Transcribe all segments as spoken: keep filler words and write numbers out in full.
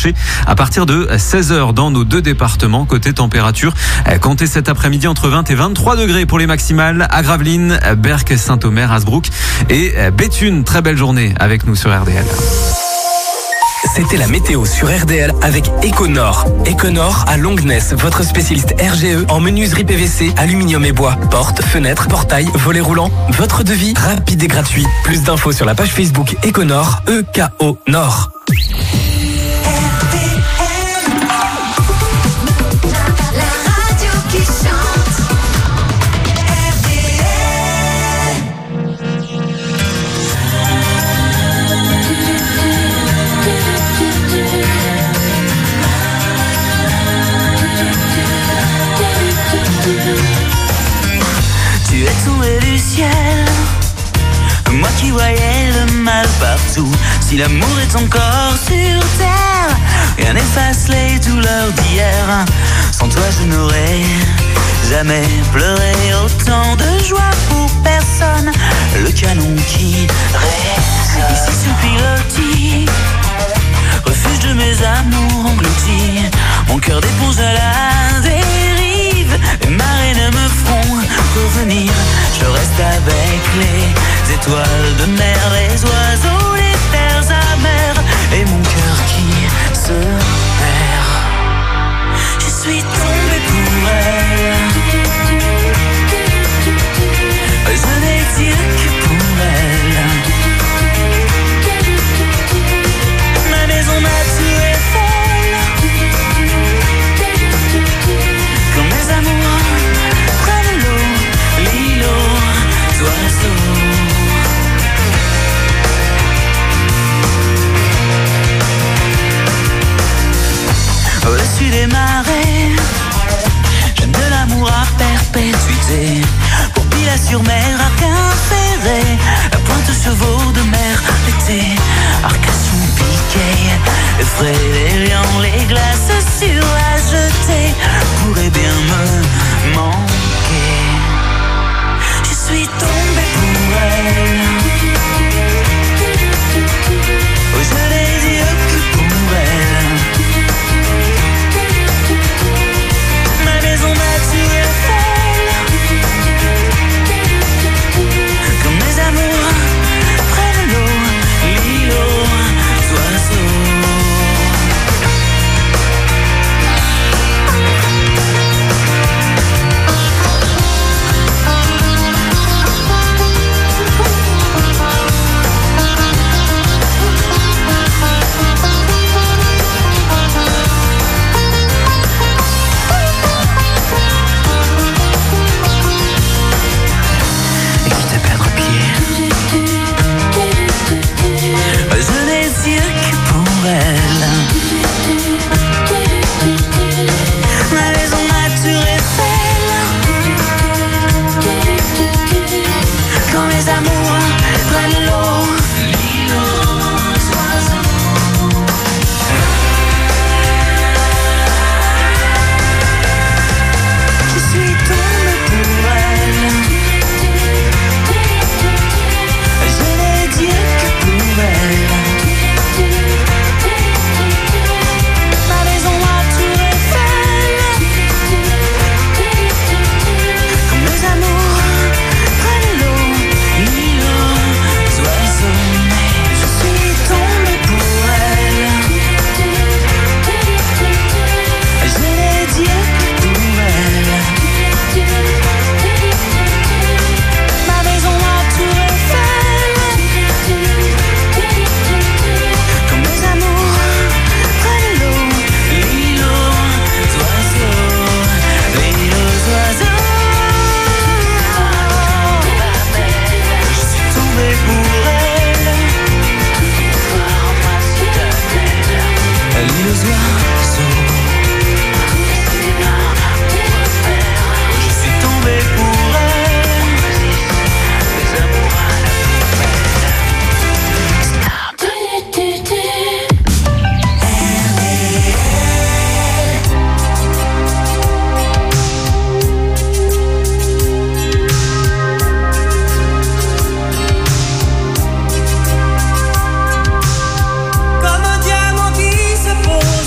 marché à partir de seize heures dans nos deux départements. Côté température, comptez cet après-midi entre vingt et vingt-trois degrés pour les maximales à Gravelines, Berck, Saint-Omer, Hasbrook et Béthune. Très belle journée avec nous sur R D L. C'était la météo sur R D L avec Econor. Econor à Longnes, votre spécialiste R G E en menuiserie P V C, aluminium et bois. Portes, fenêtres, portails, volets roulants. Votre devis rapide et gratuit. Plus d'infos sur la page Facebook Econor, E K O Nord. Tu es tombé du ciel, moi qui voyais le mal partout. Si l'amour est encore sur terre, rien n'efface les douleurs d'hier. Sans toi je n'aurais jamais pleuré. Autant de joie pour personne, le canon qui résonne. Ici sous pilotis, refuge de mes amours engloutis. Mon cœur d'éponge à la dérive, les marées ne me feront revenir. Je reste avec les étoiles de mer, les oiseaux, les terres amères, et mon cœur qui se perd. Je suis tombé pour elle, je n'ai dit que pour elle. Ma maison m'a tué folle, quand mes amours prennent l'eau, l'îlot d'oiseaux. Au-dessus des marées, j'aime de l'amour à perpétuité. Pour Pilat-sur-Mer, Arc-en-Ferré, la pointe chevaux de mer, l'été, Arcachon, Piquet, les frais, les lions, les glaces sur la jetée pourraient bien me manquer. Je suis tombé pour elle, oh, je n'ai dit que pour elle. Ma maison m'a tué folle, quand mes amours prennent l'eau, l'îlot d'oiseaux. Comme un diamant qui se pose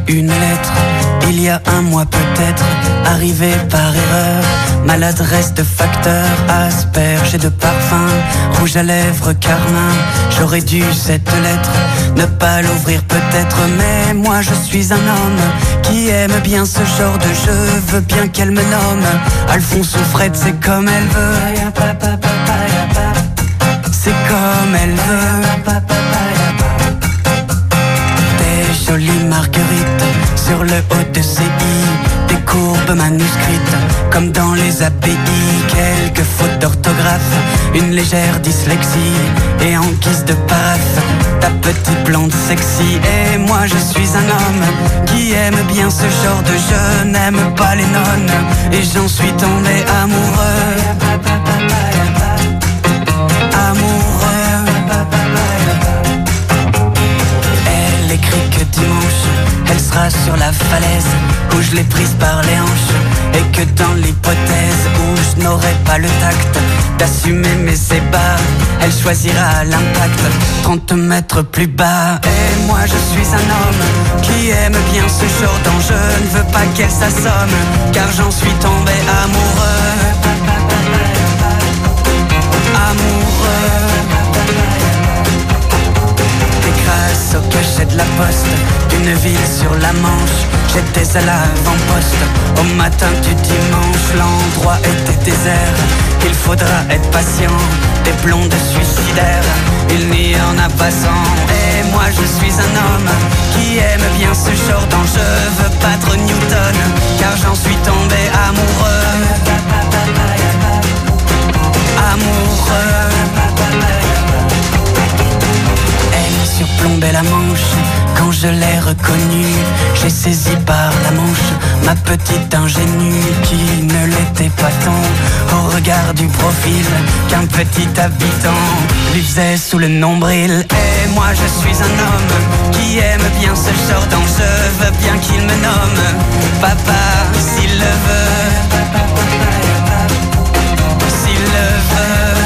une lettre, il y a un mois peut-être, arrivée par erreur. Maladresse de facteur, asperge et de parfum, rouge à lèvres, carmin. J'aurais dû cette lettre ne pas l'ouvrir peut-être, mais moi je suis un homme qui aime bien ce genre de jeu. Veux bien qu'elle me nomme Alphonse ou Fred, c'est comme elle veut. C'est comme elle veut. Des jolies marguerites sur le haut de ses i, des courbes manuscrites comme dans les abbayes, quelques fautes d'orthographe, une légère dyslexie, et en guise de paraphe, ta petite blonde sexy. Et moi je suis un homme qui aime bien ce genre de jeu, n'aime pas les nonnes, et j'en suis tombé amoureux. Amoureux. Elle écrit que dimanche elle sera sur la falaise où je l'ai prise par les hanches, et que dans l'hypothèse où je n'aurai pas le tact d'assumer mes ébats, elle choisira l'impact trente mètres plus bas. Et moi je suis un homme qui aime bien ce genre d'enjeu, ne veux pas qu'elle s'assomme car j'en suis tombé amoureux. Amoureux. Et grâce au cachet de la poste d'une ville sur la Manche, j'étais à l'avant-poste au matin du dimanche. L'endroit était désert, il faudra être patient, des blondes suicidaires, il n'y en a pas cent. Et moi je suis un homme qui aime bien ce genre d'enjeu, veux battre Newton car j'en suis tombé amoureux. Amoureux. Elle surplombait la Manche quand je l'ai reconnue. J'ai saisi par la manche ma petite ingénue qui ne l'était pas tant au regard du profil qu'un petit habitant lui faisait sous le nombril. Et moi je suis un homme qui aime bien ce genre d'enjeu, veux bien qu'il me nomme papa s'il le veut. S'il le veut.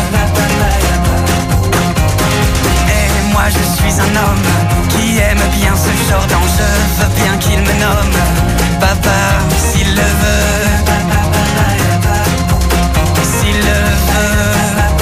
Et moi je suis un homme qui aime bien ce genre d'enjeu, veux bien qu'il me nomme papa s'il le veut. S'il le veut.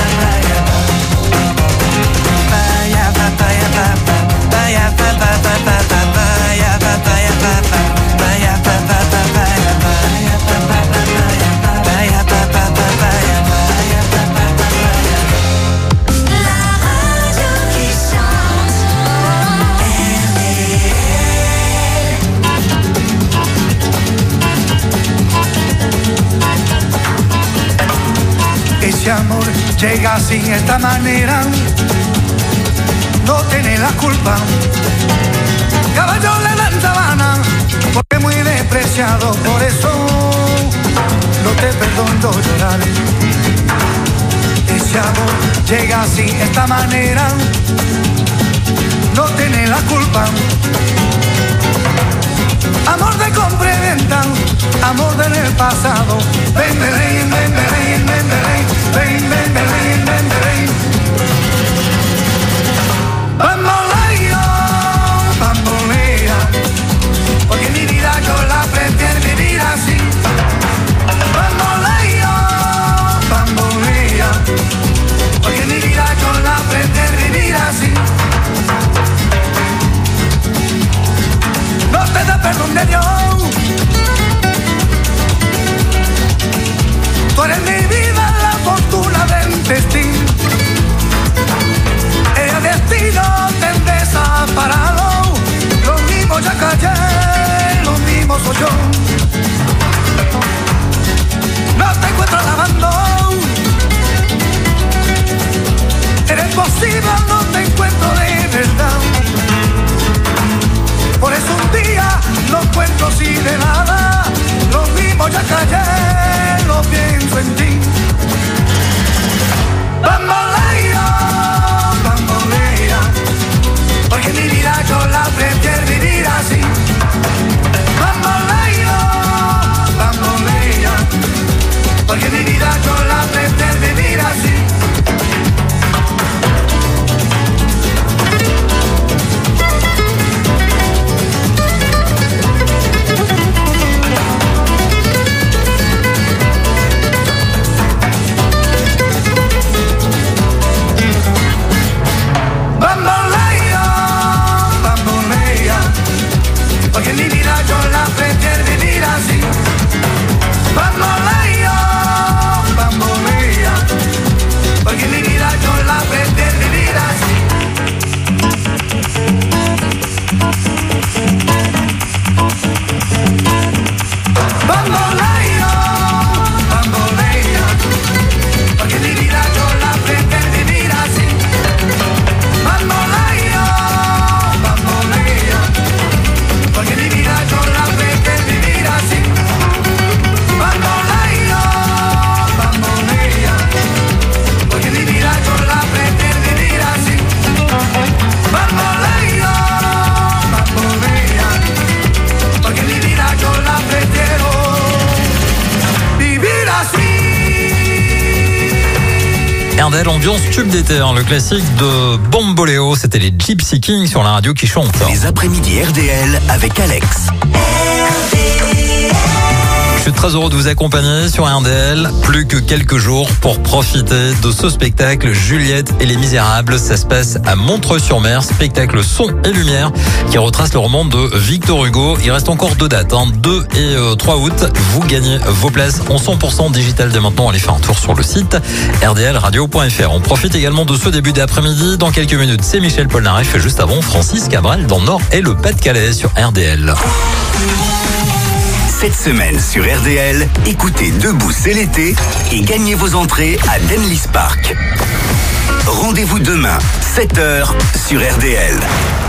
Baya papa ya papa, baya papa papa papa ya papa ya papa, baya papa papa ya baya papa papa, baya papa papa ya baya papa papa. La radio qui chante. Ese amor llega así, de esta manera, no tiene la culpa. Caballo le dan sabana, porque muy despreciado, por eso no te perdono llorar. Ese amor llega así, de esta manera, no tiene la culpa. Amor de compra y venta, amor del pasado. Ven, ven, ven, ven, ven, ven, ven, ven, ven, ven, ven, ven. Bamboleo, bambolea, porque mi vida yo la prefiero vivir así. Bamboleo, bambolea, porque mi vida yo la prefiero vivir así. No te da perdón de Dios. Tú eres mi vida, la fortuna del destino. R D L, ambiance tube d'été, hein, le classique de Bomboléo, c'était les Gypsy Kings sur la radio qui chantent. Les après-midi R D L avec Alex. Je suis très heureux de vous accompagner sur R D L. Plus que quelques jours pour profiter de ce spectacle Juliette et les Misérables. Ça se passe à Montreux-sur-Mer. Spectacle son et lumière qui retrace le roman de Victor Hugo. Il reste encore deux dates, hein, deux et trois août. Vous gagnez vos places en cent pour cent digital dès maintenant. Allez faire un tour sur le site r d l radio point f r. On profite également de ce début d'après-midi. Dans quelques minutes, c'est Michel Polnareff et juste avant, Francis Cabrel dans le Nord et le Pas-de-Calais sur R D L. Cette semaine sur R D L, écoutez Debout c'est l'été et gagnez vos entrées à Denlis Park. Rendez-vous demain, sept heures, sur R D L.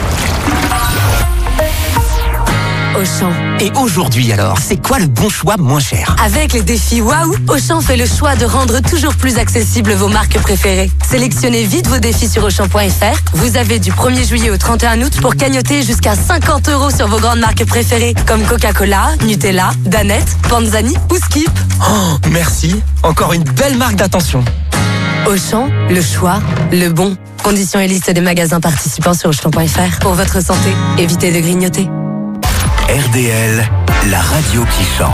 Auchan. Et aujourd'hui alors, c'est quoi le bon choix moins cher? Avec les défis Waouh, Auchan fait le choix de rendre toujours plus accessibles vos marques préférées. Sélectionnez vite vos défis sur Auchan point f r. Vous avez du premier juillet au trente et un août pour cagnotter jusqu'à cinquante euros sur vos grandes marques préférées comme Coca-Cola, Nutella, Danette, Panzani ou Skip. Oh, merci. Encore une belle marque d'attention. Auchan, le choix, le bon. Conditions et liste des magasins participants sur Auchan point f r. Pour votre santé, évitez de grignoter. R D L, la radio qui chante.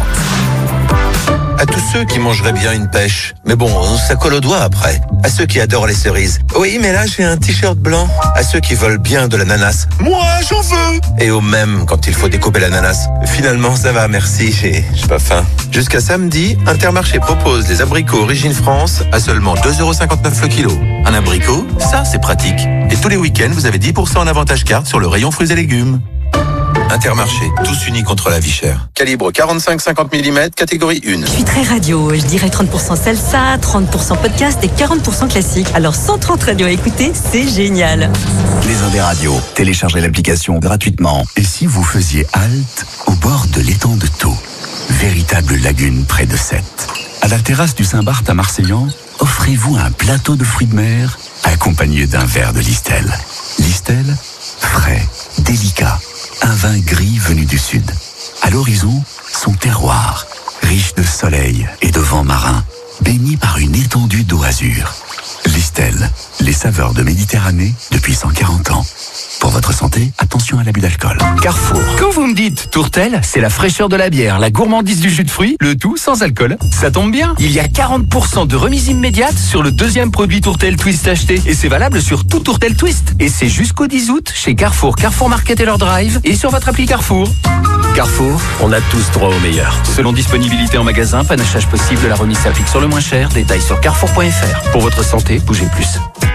À tous ceux qui mangeraient bien une pêche. Mais bon, ça colle aux doigts après. À ceux qui adorent les cerises. Oui, mais là, j'ai un t-shirt blanc. À ceux qui veulent bien de l'ananas. Moi, j'en veux. Et au même quand il faut découper l'ananas. Finalement, ça va, merci, j'ai, j'ai pas faim. Jusqu'à samedi, Intermarché propose des abricots Origine France à seulement deux euros cinquante-neuf le kilo. Un abricot, ça, c'est pratique. Et tous les week-ends, vous avez dix pour cent en avantage carte sur le rayon fruits et légumes. Intermarché, tous unis contre la vie chère. Calibre quarante-cinq cinquante millimètres, catégorie un. Je suis très radio, je dirais trente pour cent salsa, trente pour cent podcast et quarante pour cent classique. Alors cent trente radios à écouter, c'est génial. Les Indes radios, téléchargez l'application gratuitement. Et si vous faisiez halte au bord de l'étang de Thau, véritable lagune près de Sète. À la terrasse du Saint-Barth à Marseillan, offrez-vous un plateau de fruits de mer accompagné d'un verre de Listel. Listel, frais, délicat. Un vin gris venu du sud. À l'horizon, son terroir, riche de soleil et de vent marin, baigné par une étendue d'eau azur. Listel, les saveurs de Méditerranée depuis cent quarante ans. Pour votre santé, attention à l'abus d'alcool. Carrefour. Quand vous me dites tourtel, c'est la fraîcheur de la bière, la gourmandise du jus de fruits, le tout sans alcool. Ça tombe bien. Il y a quarante pour cent de remise immédiate sur le deuxième produit tourtel Twist acheté. Et c'est valable sur tout tourtel Twist. Et c'est jusqu'au dix août chez Carrefour, Carrefour Market et leur drive et sur votre appli Carrefour. Carrefour, on a tous droit au meilleur. Selon disponibilité en magasin, panachage possible, la remise s'applique sur le moins cher. Détails sur carrefour point f r. Pour votre santé, bougez plus.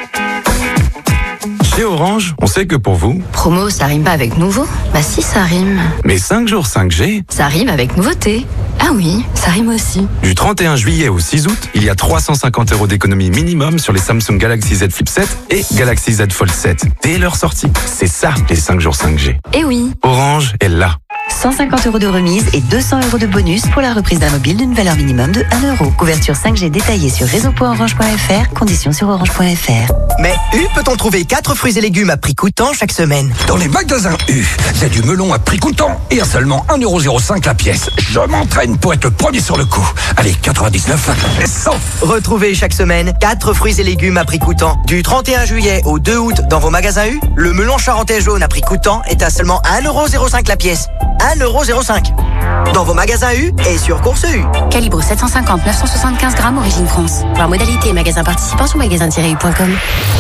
Chez Orange, on sait que pour vous... Promo, ça rime pas avec nouveau? Bah si, ça rime. Mais cinq jours cinq G... Ça rime avec nouveauté. Ah oui, ça rime aussi. Du trente et un juillet au six août, il y a trois cent cinquante euros d'économie minimum sur les Samsung Galaxy Z Flip sept et Galaxy Z Fold sept. Dès leur sortie. C'est ça, les cinq jours cinq G. Eh oui. Orange est là. cent cinquante euros de remise et deux cents euros de bonus pour la reprise d'un mobile d'une valeur minimum de un euro. Couverture cinq G détaillée sur réseau point orange point f r. Conditions sur orange point f r. Mais U peut-on trouver quatre fruits et légumes à prix coûtant chaque semaine? Dans les magasins U, il y a du melon à prix coûtant et à seulement un euro zéro cinq la pièce. Je m'entraîne pour être le premier sur le coup. Allez, quatre-vingt-dix-neuf et cent. Retrouvez chaque semaine quatre fruits et légumes à prix coûtant. Du trente et un juillet au deux août dans vos magasins U, le melon charentais jaune à prix coûtant est à seulement un euro zéro cinq la pièce. un euro zéro cinq. Dans vos magasins U et sur Course U. Calibre sept cent cinquante neuf cent soixante-quinze grammes, origine France. Voir modalité et magasin participant sur magasin tiret u point com.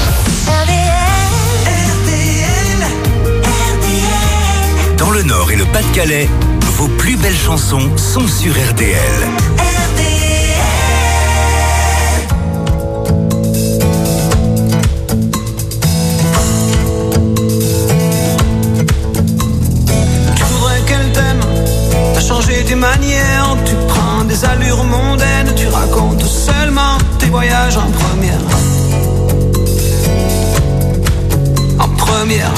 Dans le Nord et le Pas-de-Calais, vos plus belles chansons sont sur R D L. Changer tes manières, tu prends des allures mondaines, tu racontes seulement tes voyages en première. En première.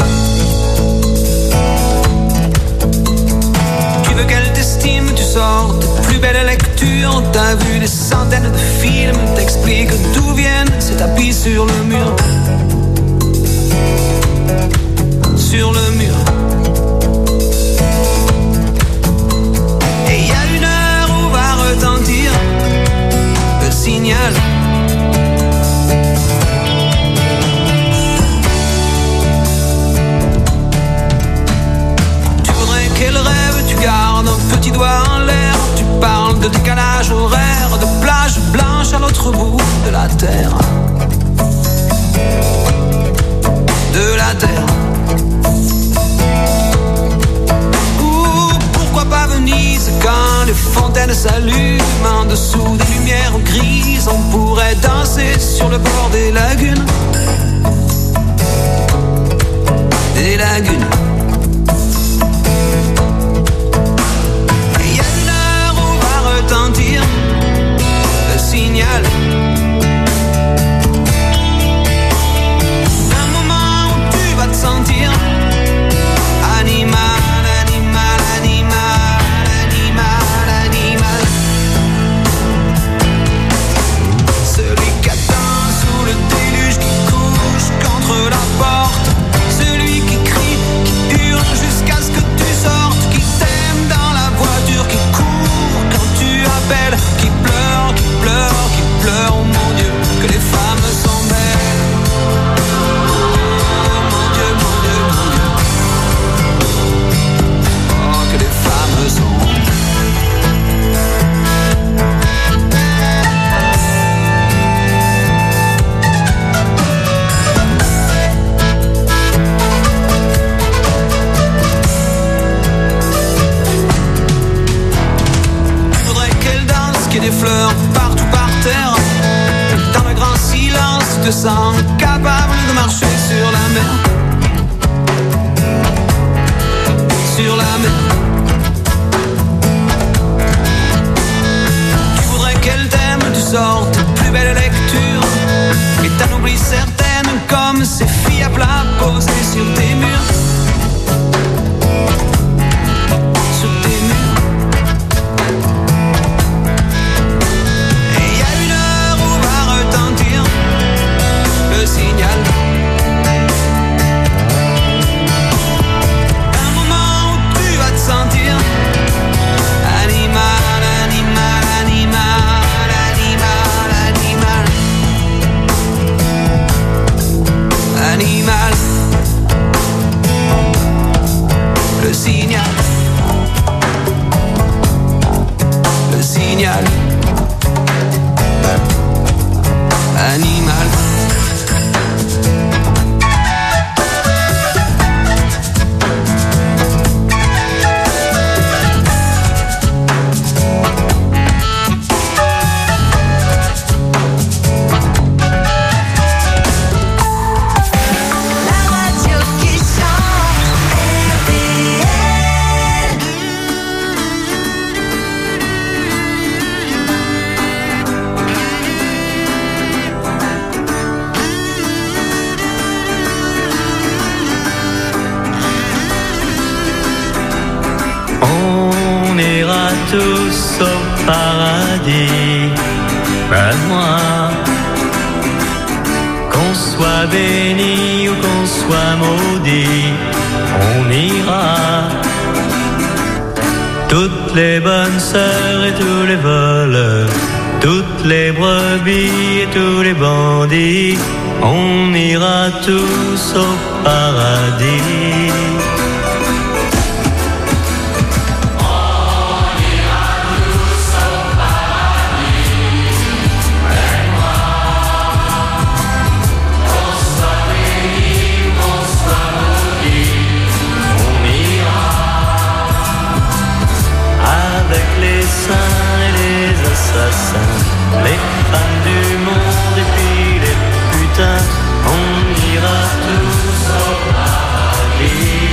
Tu veux qu'elle t'estime, tu sors tes plus belles lectures, t'as vu des centaines de films, t'expliques d'où viennent ces tapis sur le mur. Sur le mur. retentir le signal. terre, de la terre. Ou pourquoi pas Venise quand les fontaines s'allument en dessous des lumières grises, on pourrait danser sur le bord des lagunes, des lagunes. Et y a une heure où va retentir le signal, un moment où tu vas te sentir animal, animal, animal, animal, animal. Celui qui attend sous le déluge, qui couche contre la porte, celui qui crie, qui hurle jusqu'à ce que tu sortes, qui t'aime dans la voiture, qui court quand tu appelles, qui pleure, qui pleure, qui pleure, oh mon Dieu, que les femmes sont belles. Oh mon Dieu, mon Dieu, mon Dieu. Oh, que les femmes sont des fleurs partout par terre, dans le grand silence, tu te sens capable de marcher sur la mer, sur la mer. Tu voudrais qu'elle t'aime, tu sortes plus belle lecture, et t'en oublies certaines comme ces filles à plat posées sur tes murs, sur tes murs. Le signal, un moment où tu vas te sentir animal, animal, animal, animal, animal, animal. Le signal, le signal, animal. Tous au paradis, pas moi. Qu'on soit béni ou qu'on soit maudit, on ira. Toutes les bonnes sœurs et tous les voleurs, toutes les brebis et tous les bandits, on ira tous au paradis. Les femmes du monde et puis les putains, on ira tous au paradis.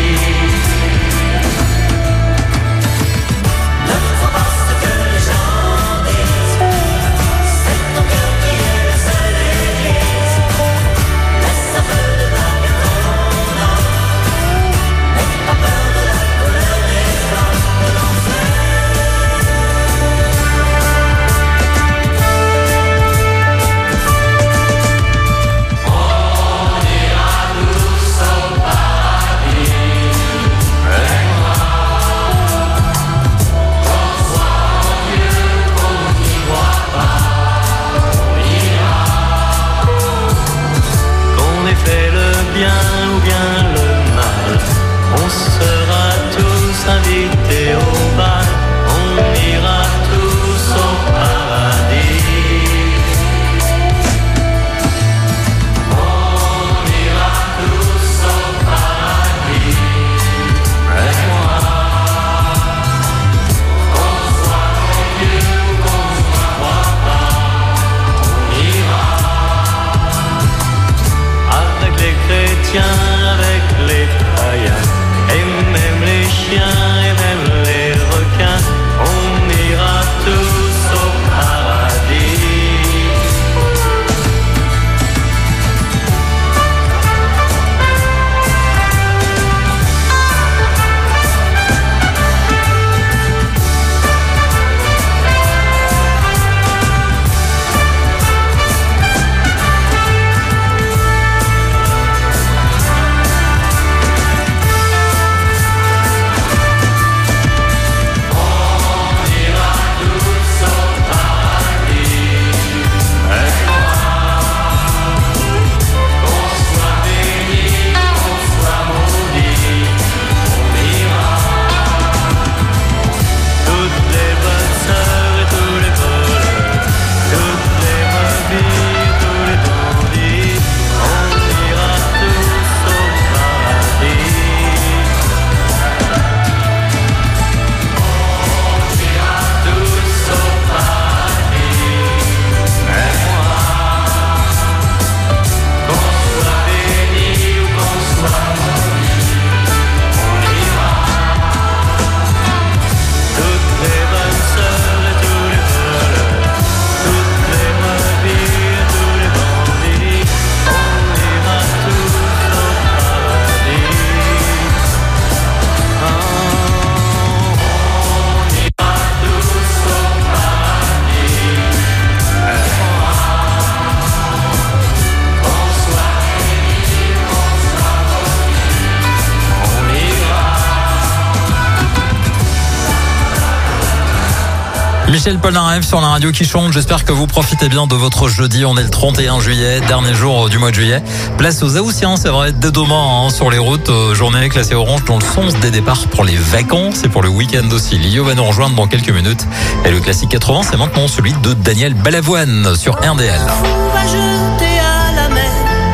Michel Polnareff sur la radio qui chante. J'espère que vous profitez bien de votre jeudi. On est le trente et un juillet, dernier jour du mois de juillet. Place aux Haussiens, c'est vrai, dès demain hein, sur les routes. Euh, journée classée orange dans le sens des départs pour les vacances et pour le week-end aussi. Lio va nous rejoindre dans quelques minutes. Et le classique quatre-vingts, c'est maintenant celui de Daniel Balavoine sur R D L. On va jeter à la mer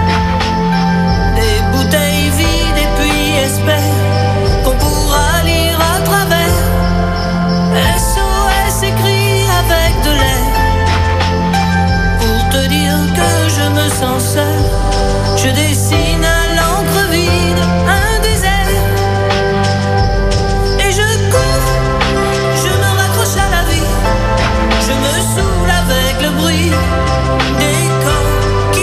des bouteilles vides et puis espère qu'on pourra lire à travers. S O S écrit avec de l'air pour te dire que je me sens seul. Je dessine à l'encre vide un désert et je cours, je me raccroche à la vie, je me saoule avec le bruit des corps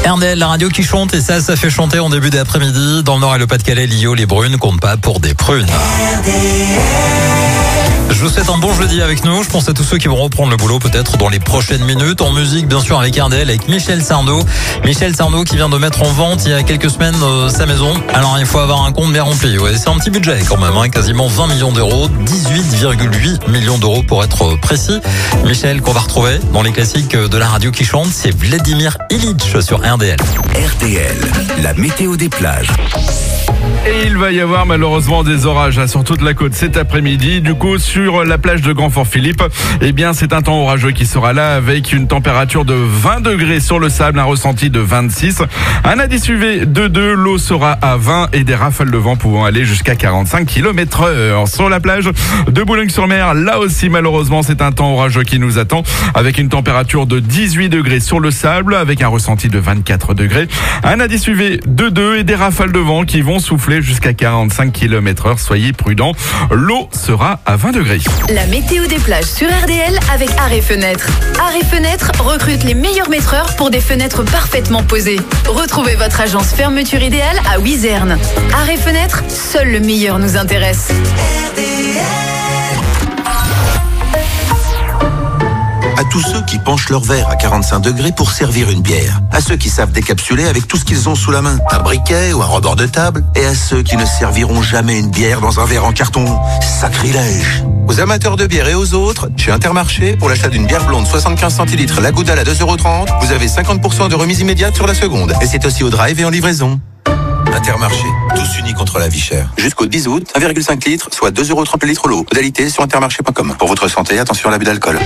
R D L, la radio qui chante, et ça, ça fait chanter en début d'après-midi. Dans le Nord et le Pas-de-Calais, Lio, les brunes comptent pas pour des prunes. Je vous souhaite un bon jeudi avec nous. Je pense à tous ceux qui vont reprendre le boulot peut-être dans les prochaines minutes. En musique, bien sûr, avec R D L, avec Michel Sardou. Michel Sardou qui vient de mettre en vente il y a quelques semaines euh, sa maison. Alors, il faut avoir un compte bien rempli. Ouais, c'est un petit budget quand même, hein, quasiment vingt millions d'euros, dix-huit virgule huit millions d'euros pour être précis. Michel, qu'on va retrouver dans les classiques de la radio qui chante, c'est Vladimir Ilitch sur R D L. R D L, la météo des plages. Et il va y avoir malheureusement des orages hein, sur toute la côte cet après-midi. Du coup, sur la plage de Grand-Fort-Philippe, eh bien, c'est un temps orageux qui sera là avec une température de vingt degrés sur le sable, un ressenti de vingt-six. Un indice U V de deux, l'eau sera à vingt et des rafales de vent pouvant aller jusqu'à quarante-cinq kilomètres heure. Sur la plage de Boulogne-sur-Mer, là aussi, malheureusement, c'est un temps orageux qui nous attend avec une température de dix-huit degrés sur le sable, avec un ressenti de vingt-quatre degrés. Un indice U V de deux et des rafales de vent qui vont souffler jusqu'à quarante-cinq kilomètres heure. Soyez prudents. L'eau sera à vingt degrés. La météo des plages sur R D L avec Arrêt Fenêtre. Arrêt Fenêtre recrute les meilleurs maîtreurs pour des fenêtres parfaitement posées. Retrouvez votre agence fermeture idéale à Wizerne. Arrêt Fenêtre, seul le meilleur nous intéresse. R D L. À tous ceux qui penchent leur verre à quarante-cinq degrés pour servir une bière. À ceux qui savent décapsuler avec tout ce qu'ils ont sous la main, un briquet ou un rebord de table. Et à ceux qui ne serviront jamais une bière dans un verre en carton. Sacrilège. Aux amateurs de bière et aux autres, chez Intermarché, pour l'achat d'une bière blonde soixante-quinze centilitres, la Goudal à deux euros trente, vous avez cinquante pour cent de remise immédiate sur la seconde. Et c'est aussi au drive et en livraison. Intermarché, tous unis contre la vie chère. Jusqu'au dix août, un virgule cinq litres, soit deux euros trente le litre l'eau. Modalité sur intermarché point com. Pour votre santé, attention à l'abus d'alcool.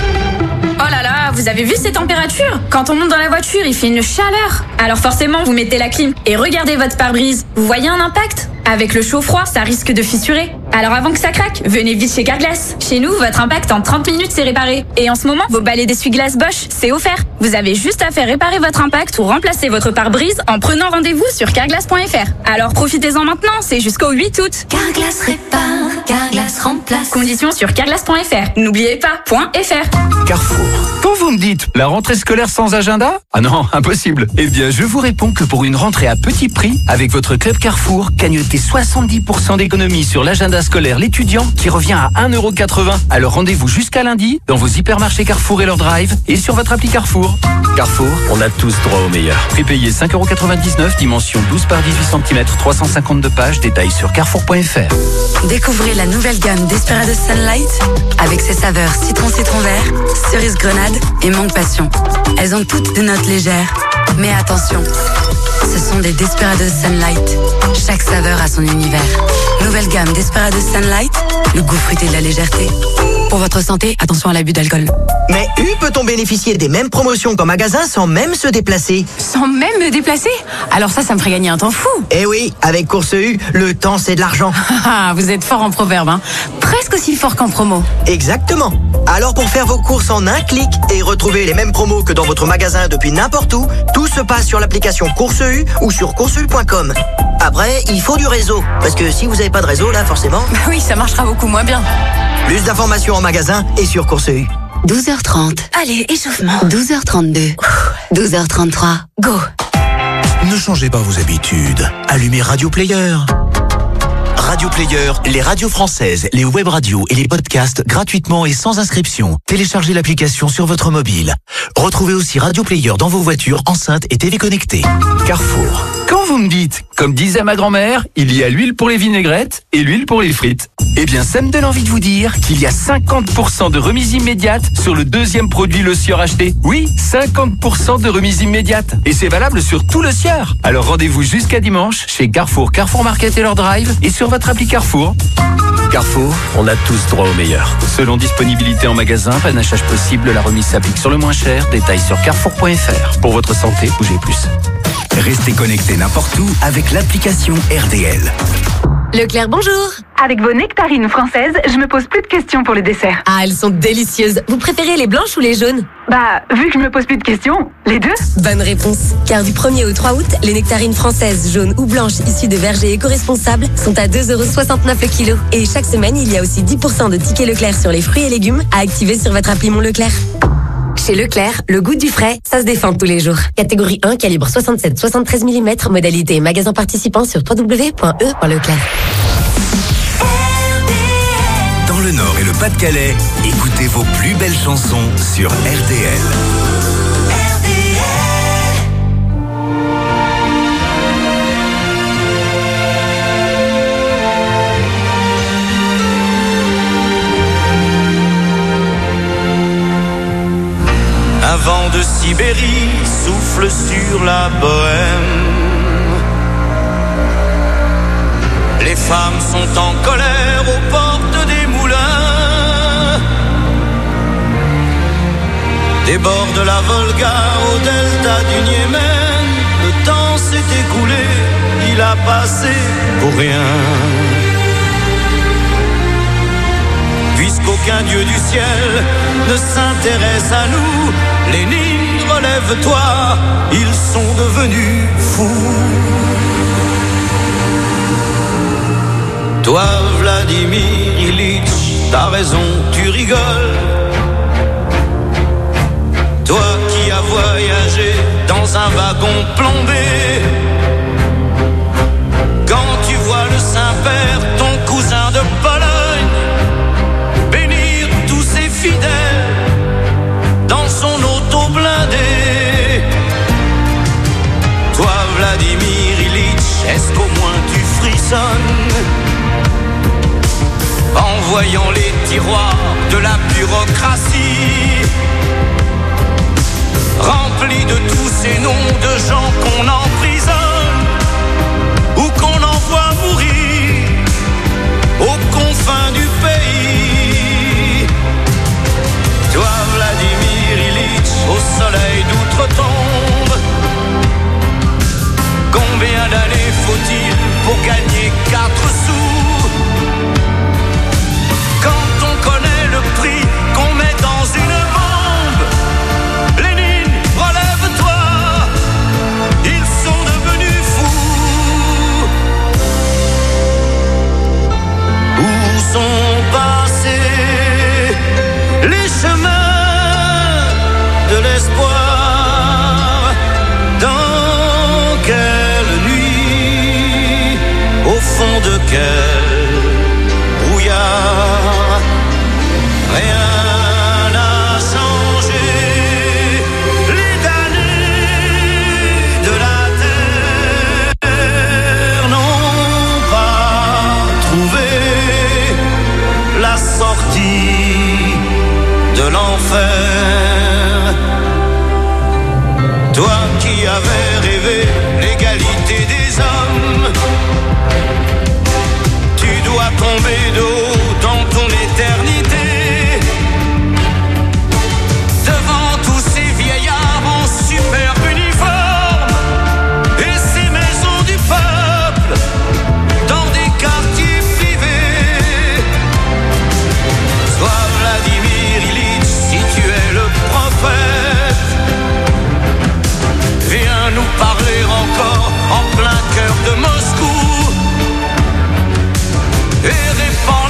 Oh là là, vous avez vu ces températures? Quand on monte dans la voiture, il fait une chaleur. Alors forcément, vous mettez la clim et regardez votre pare-brise. Vous voyez un impact? Avec le chaud-froid, ça risque de fissurer. Alors avant que ça craque, venez vite chez Carglass. Chez nous, votre impact en trente minutes, c'est réparé. Et en ce moment, vos balais d'essuie-glace Bosch, c'est offert. Vous avez juste à faire réparer votre impact ou remplacer votre pare-brise en prenant rendez-vous sur carglass point f r. Alors profitez-en maintenant, c'est jusqu'au huit août. Carglass répare, Carglass remplace. Conditions sur carglass point f r. N'oubliez pas, .fr. Carrefour. Quand vous me dites la rentrée scolaire sans agenda? Ah non, impossible. Eh bien, je vous réponds que pour une rentrée à petit prix, avec votre club Carrefour, gagnez soixante-dix pour cent d'économie sur l'agenda scolaire l'étudiant qui revient à un euro quatre-vingts. Alors rendez-vous jusqu'à lundi dans vos hypermarchés Carrefour et leur drive et sur votre appli Carrefour. Carrefour, on a tous droit au meilleur. Prépayé cinq euros quatre-vingt-dix-neuf, dimension douze par dix-huit centimètres, trois cent cinquante-deux pages, détails sur carrefour point f r. Découvrez la nouvelle gamme Desperados Sunlight avec ses saveurs citron-citron vert, cerise grenade et mangue passion. Elles ont toutes des notes légères. Mais attention, ce sont des Desperados Sunlight. Chaque saveur a son univers. Nouvelle gamme Desperados Sunlight, le goût fruité de la légèreté. Pour votre santé, attention à l'abus d'alcool. Mais U peut-on bénéficier des mêmes promotions qu'en magasin sans même se déplacer? Sans même me déplacer? Alors ça, ça me ferait gagner un temps fou. Eh oui, avec Course U, le temps c'est de l'argent. Ah, vous êtes fort en proverbe, hein. Presque aussi fort qu'en promo. Exactement. Alors pour faire vos courses en un clic et retrouver les mêmes promos que dans votre magasin depuis n'importe où, tout se passe sur l'application Course U ou sur course u point com. Après, il faut du réseau. Parce que si vous n'avez pas de réseau, là, forcément... Bah oui, ça marchera beaucoup moins bien. Plus d'informations en magasin et sur Course U. douze heures trente. Allez, échauffement. douze heures trente-deux. douze heures trente-trois. Go. Ne changez pas vos habitudes. Allumez Radio Player. Radio Player, les radios françaises, les web radios et les podcasts gratuitement et sans inscription. Téléchargez l'application sur votre mobile. Retrouvez aussi Radio Player dans vos voitures, enceintes et T V connectées. Carrefour. Quand vous me dites, comme disait ma grand-mère, il y a l'huile pour les vinaigrettes et l'huile pour les frites. Eh bien, ça me donne envie de vous dire qu'il y a cinquante pour cent de remise immédiate sur le deuxième produit Le Sieur acheté. Oui, cinquante pour cent de remise immédiate. Et c'est valable sur tout Le Sieur. Alors rendez-vous jusqu'à dimanche chez Carrefour, Carrefour Market et leur drive et sur votre appli Carrefour. Carrefour, on a tous droit au meilleur. Selon disponibilité en magasin, panachage possible, la remise s'applique sur le moins cher. Détails sur carrefour point f r. Pour votre santé, bougez plus. Restez connectés n'importe où avec l'application R D L. Leclerc, bonjour. Avec vos nectarines françaises, je me pose plus de questions pour les desserts. Ah, elles sont délicieuses. Vous préférez les blanches ou les jaunes? Bah, vu que je me pose plus de questions, les deux. Bonne réponse. Car du premier au trois août, les nectarines françaises, jaunes ou blanches issues de vergers éco-responsables sont à deux euros soixante-neuf le kilo. Et chaque semaine, il y a aussi dix pour cent de tickets Leclerc sur les fruits et légumes à activer sur votre appli Mon Leclerc. Chez Leclerc, le goût du frais, ça se défend tous les jours. Catégorie un, calibre soixante-sept soixante-treize millimètres, modalité et magasin participant sur w w w point e point leclerc. Dans le Nord et le Pas-de-Calais, écoutez vos plus belles chansons sur R D L. Un vent de Sibérie souffle sur la bohème. Les femmes sont en colère aux portes des moulins. Des bords de la Volga au delta du Niémen, le temps s'est écoulé, il a passé pour rien. Puisqu'aucun dieu du ciel ne s'intéresse à nous, Lénine, relève-toi, ils sont devenus fous. Toi, Vladimir Ilitch, t'as raison, tu rigoles. Toi qui as voyagé dans un wagon plombé, quand tu vois le Saint-Père, ton cousin de Pologne, bénir tous ses fidèles dans son auto blindé. Toi, Vladimir Ilitch, est-ce qu'au moins tu frissonnes en voyant les tiroirs de la bureaucratie remplis de tous ces noms de gens qu'on emprisonne ou qu'on envoie mourir aux confins du pays? Toi, Vladimir Ilitch, au soleil d'outre-tombe, combien d'années faut-il pour gagner quatre sous? Quand on connaît le prix qu'on met dans une bombe, Lénine, relève-toi, ils sont devenus fous. Où sont passés les chemins de l'espoir? Dans quelle nuit, au fond de quel brouillard, rien n'a changé. Les damnés de la terre n'ont pas trouvé la sortie de l'enfer. Toi qui avais rêvé l'égalité des hommes, tu dois tomber de haut dans ton éternité, devant tous ces vieillards en superbe uniforme et ces maisons du peuple dans des quartiers privés. Sois Vladimir Ilitch, si tu es le prophète, viens nous parler encore en plein cœur de Moscou et répand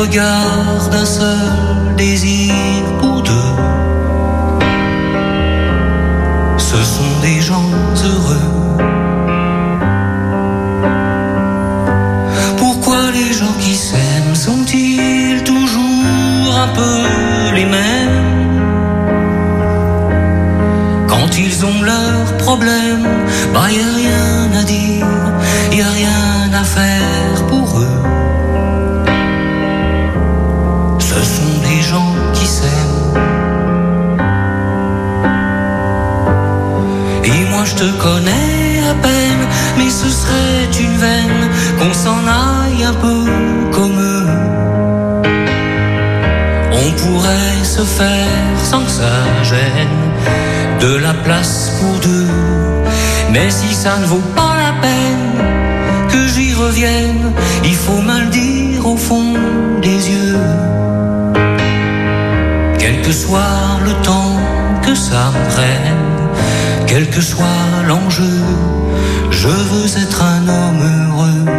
regard d'un seul désir pour deux. Ce sont des gens heureux. Pourquoi les gens qui s'aiment sont-ils toujours un peu les mêmes? Quand ils ont leurs problèmes, bah y a rien à dire, y a rien à faire pour eux. Ce sont des gens qui s'aiment. Et moi je te connais à peine, mais ce serait une veine qu'on s'en aille un peu comme eux. On pourrait se faire sans que ça gêne de la place pour deux. Mais si ça ne vaut pas la peine que j'y revienne, il faut mal dire au fond des yeux. Quel que soit le temps que ça me prenne, quel que soit l'enjeu, je veux être un homme heureux.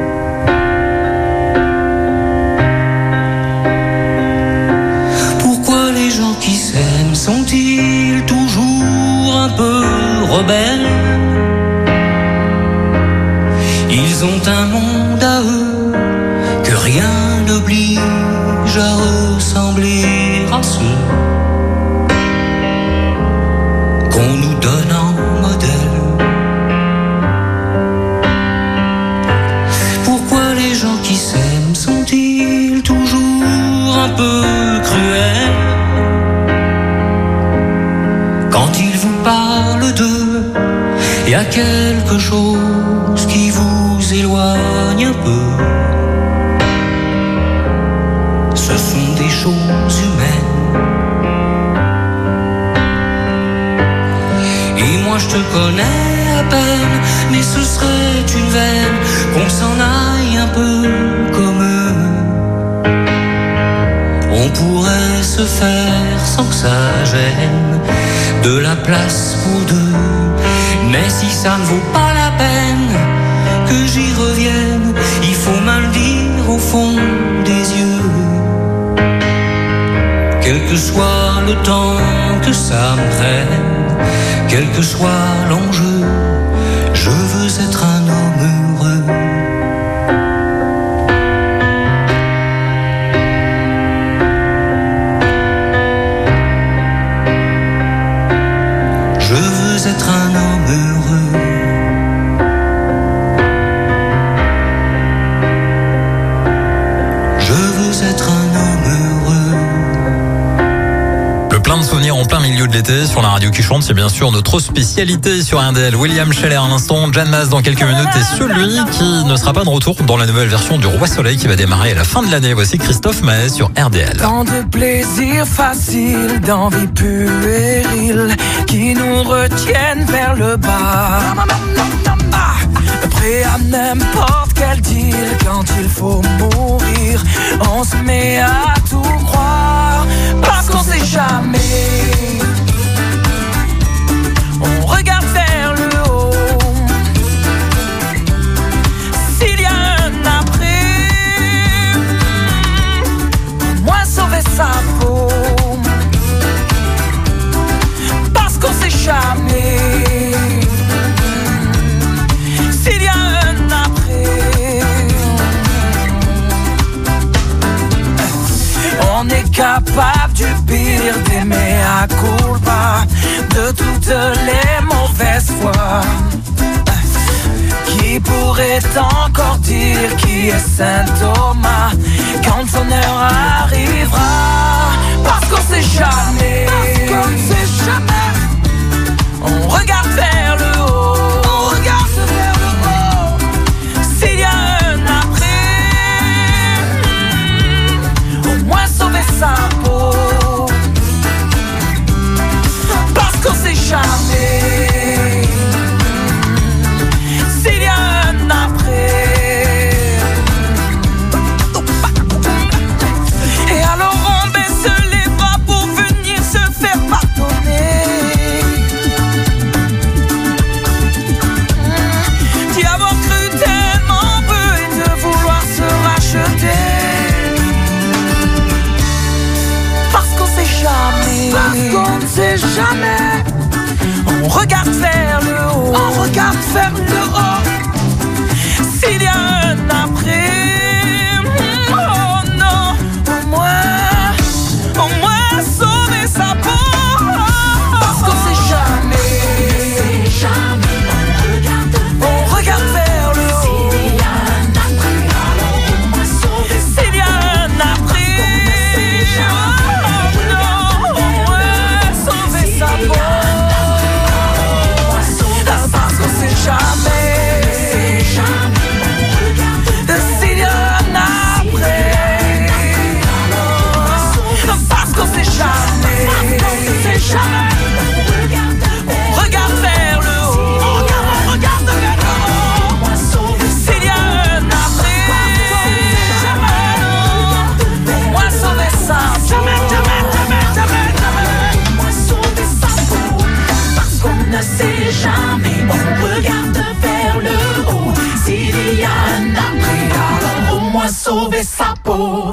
Pourquoi les gens qui s'aiment sont-ils toujours un peu rebelles? Ils ont un monde à eux que rien n'oblige à ressembler à ceux qu'on nous donne en modèle. Pourquoi les gens qui s'aiment sont-ils toujours un peu cruels? Quand ils vous parlent d'eux, y a quelque chose qui vous éloigne un peu. Ce sont des choses humaines. Et moi je te connais à peine, mais ce serait une veine qu'on s'en aille un peu comme eux. On pourrait se faire sans que ça gêne de la place pour deux. Mais si ça ne vaut pas la peine que j'y revienne, il faut mal dire au fond des yeux. Quel que soit le temps que ça me prenne, quel que soit l'enjeu, je veux être un homme heureux. Je veux être un homme heureux. Je veux être un homme heureux. Plein de souvenirs en plein milieu de l'été sur la radio qui chante, c'est bien sûr notre spécialité sur R D L. William Scheller à l'instant, Jan Mas dans quelques minutes et celui qui ne sera pas de retour dans la nouvelle version du Roi Soleil qui va démarrer à la fin de l'année. Voici Christophe Maé sur R D L. Tant de plaisirs faciles, d'envie puérile qui nous retiennent vers le bas. Ah, prêt à n'importe quel deal quand il faut mourir. On se met à tout croire parce qu'on sait jamais. On regarde vers le haut. S'il y a un après, au moins sauver sa peau. Parce qu'on sait jamais. S'il y a un après, on est capable du pire, d'aimer à culpa, de toutes les mauvaises fois. Qui pourrait encore dire qui est Saint Thomas quand son heure arrivera? Parce qu'on sait jamais. Parce qu'on sait jamais. On regarde vers le haut. On regarde vers le haut. S'il y a un après, au moins sauver sa peau. Parce qu'on sait jamais. S'il y a un après. Et alors on baisse les bras pour venir se faire pardonner. sauver sa peau.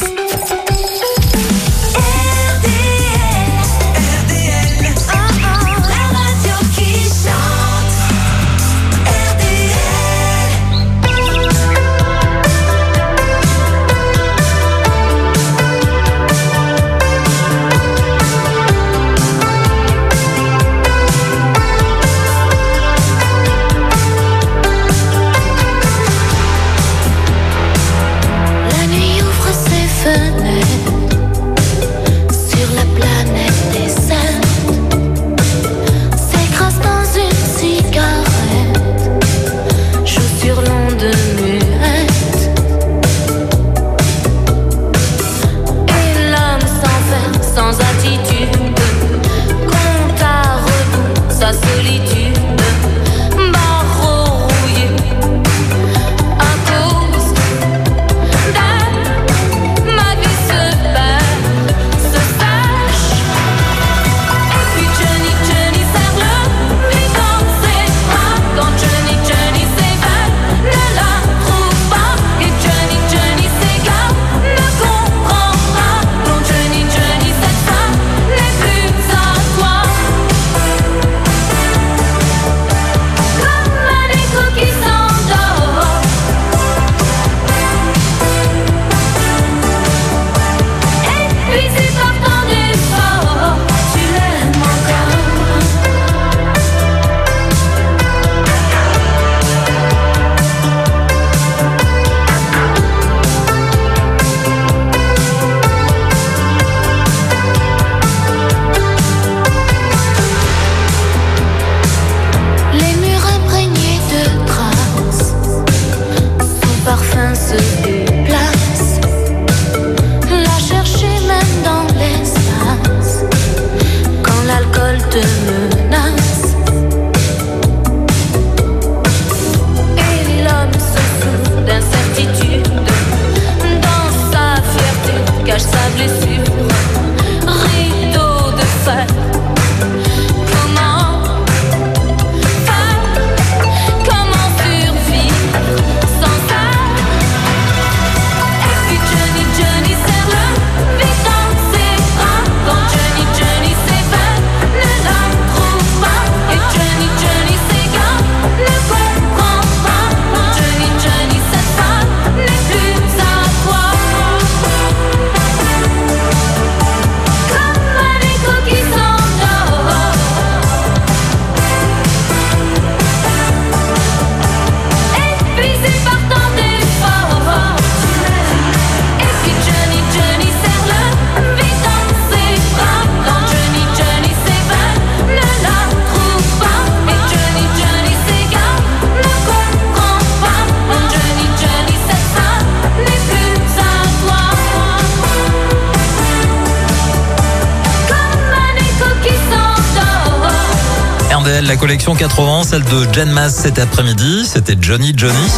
La collection quatre-vingts, celle de Jen Mas cet après-midi, c'était Johnny Johnny.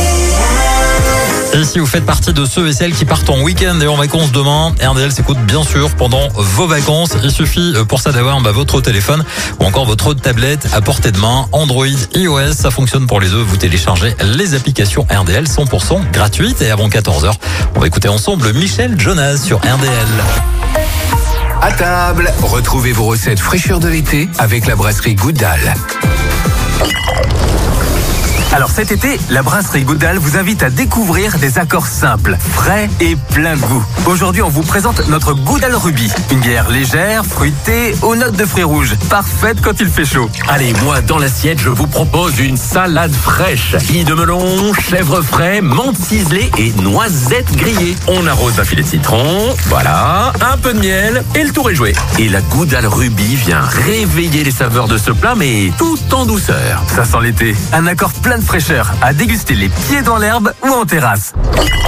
Et si vous faites partie de ceux et celles qui partent en week-end et en vacances demain, R D L s'écoute bien sûr pendant vos vacances. Il suffit pour ça d'avoir bah, votre téléphone ou encore votre tablette à portée de main, Android, iOS, ça fonctionne pour les deux. Vous téléchargez les applications R D L cent pour cent gratuites. Et avant quatorze heures, on va écouter ensemble Michel Jonas sur R D L. À table, retrouvez vos recettes fraîcheur de l'été avec la brasserie Goudal. Alors cet été, la brasserie Goudal vous invite à découvrir des accords simples, frais et plein de goût. Aujourd'hui, on vous présente notre Goudal Ruby, une bière légère, fruitée, aux notes de fruits rouges, parfaite quand il fait chaud. Allez, moi, dans l'assiette, je vous propose une salade fraîche. Billes de melon, chèvre frais, menthe ciselée et noisettes grillées. On arrose d'un filet de citron, voilà, un peu de miel et le tour est joué. Et la Goudal Ruby vient réveiller les saveurs de ce plat, mais tout en douceur. Ça sent l'été, un accord plein de fraîcheur, à déguster les pieds dans l'herbe ou en terrasse.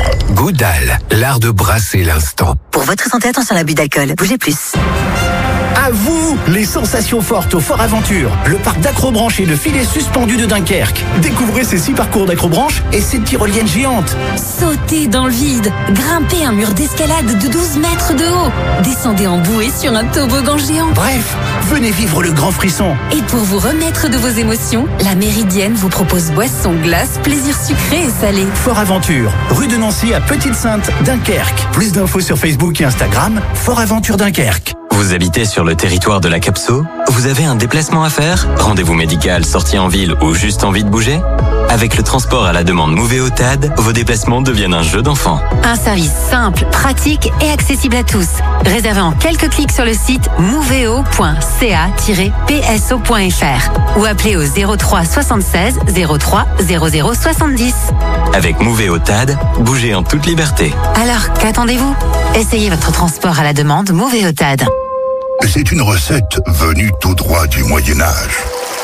Goudal, l'art de brasser l'instant. Pour votre santé, attention à l'abus d'alcool. Bougez plus. À vous, les sensations fortes au Fort Aventure, le parc d'acrobranche et de filets suspendus de Dunkerque. Découvrez ces six parcours d'acrobranche et ces tyroliennes géantes. Sautez dans le vide, grimpez un mur d'escalade de douze mètres de haut, descendez en bouée sur un toboggan géant. Bref, venez vivre le grand frisson. Et pour vous remettre de vos émotions, la Méridienne vous propose boissons, glaces, plaisirs sucrés et salés. Fort Aventure, rue de Nancy à Petite-Sainte, Dunkerque. Plus d'infos sur Facebook et Instagram, Fort Aventure Dunkerque. Vous habitez sur le territoire de la Capso? Vous avez un déplacement à faire? Rendez-vous médical, sortie en ville ou juste envie de bouger? Avec le transport à la demande Moveo T A D, vos déplacements deviennent un jeu d'enfant. Un service simple, pratique et accessible à tous. Réservé en quelques clics sur le site moveo point c a tiret p s o point f r ou appelez au zéro trois soixante-seize zéro trois zéro zéro soixante-dix. Avec Moveo T A D, bougez en toute liberté. Alors, qu'attendez-vous? Essayez votre transport à la demande Moveo T A D. C'est une recette venue tout droit du Moyen-Âge,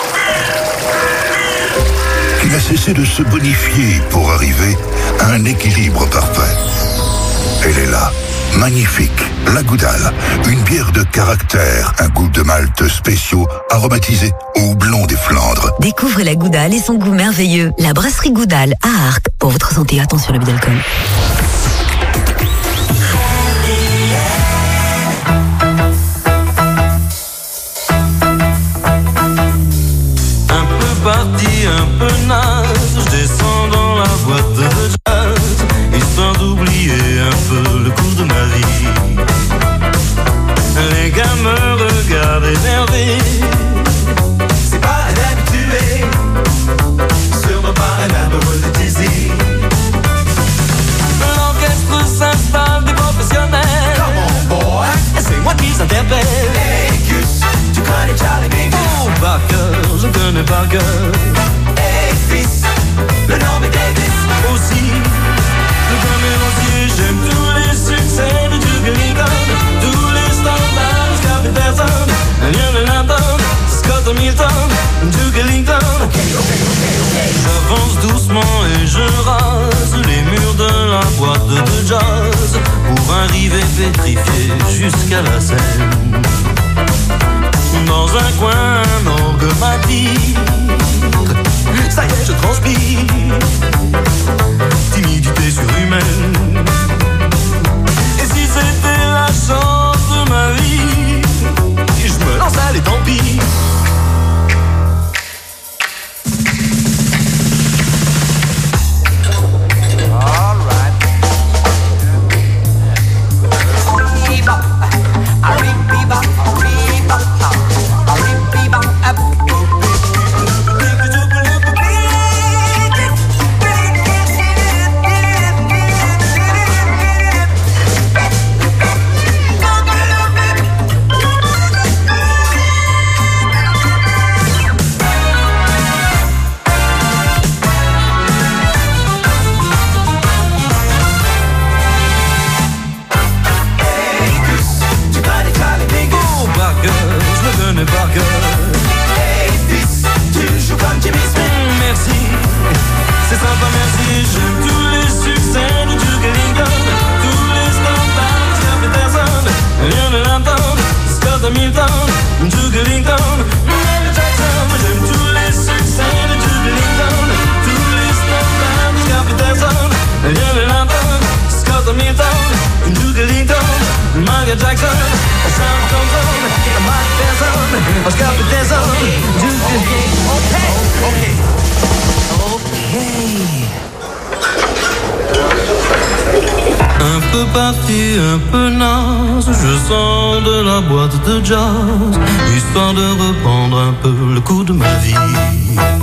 qui n'a cessé de se bonifier pour arriver à un équilibre parfait. Elle est là, magnifique, la Goudal, une bière de caractère, un goût de malt spéciaux aromatisé au houblon des Flandres. Découvrez la Goudal et son goût merveilleux. La brasserie Goudal à Arques. Pour votre santé, attention à l'abus d'alcool. Parti un peu naze, je descends dans la boîte de jazz, histoire d'oublier un peu le cours de ma vie. Les gars me regardent énervés, c'est pas un habitué, sûrement pas un amoureux de Dizzy. L'orchestre s'installe des professionnels, come on boy, c'est moi qui s'interpelle. Hey Gus, tu connais Charlie Mingus? Oh Barker, je connais Barker. Hey fils, le nom est Davis. Aussi, le camérancier, j'aime tous les succès de Duke Ellington, tous les standards, Scott Peterson, Lionel Hampton, Scott Hamilton, Duke Ellington. J'avance doucement et je rase les murs de la boîte de jazz pour arriver pétrifié jusqu'à la scène. Dans un coin, un orgue m'a dit, ça y est, je transpire, timidité surhumaine. Et si c'était la chance de ma vie, je me lance, allez, tant pis. Un peu parti, un peu naze, je sors de la boîte de jazz, histoire de reprendre un peu le coup de ma vie.